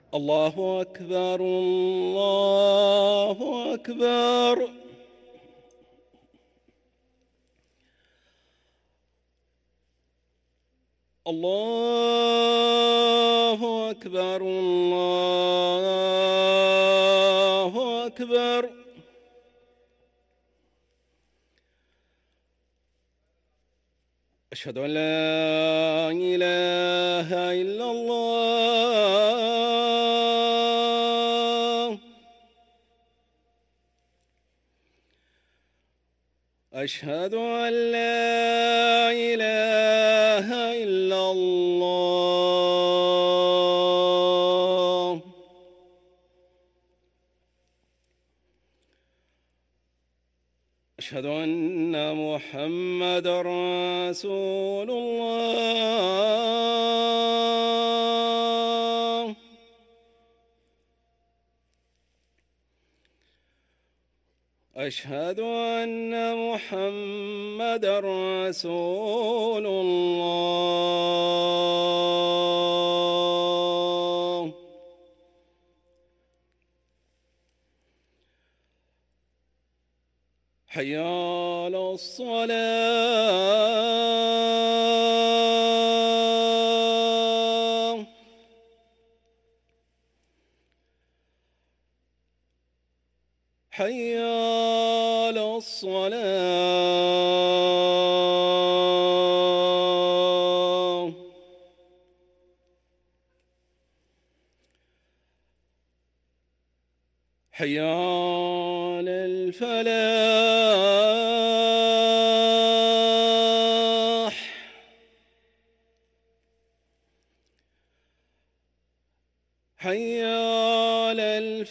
الله أكبر الله أكبر. الله أكبر الله أكبر. أشهد أن لا إله إلا الله. أشهد أن لا إله إلا الله. أشهد أن محمدًا رسول الله. أشهد أن محمدًا رسول الله. حي على الصلاة. حي على الصلاة. حي على الفلاح. حي على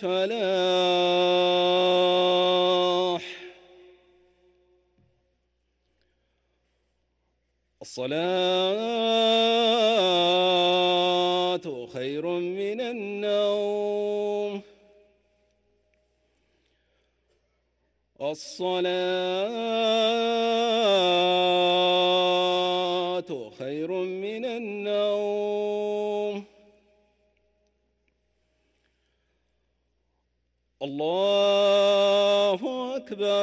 الفلاح. الصلاة خير من النوم. الصلاة خير من النوم. الله أكبر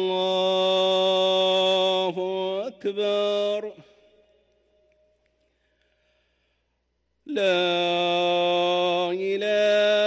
الله أكبر. لا إله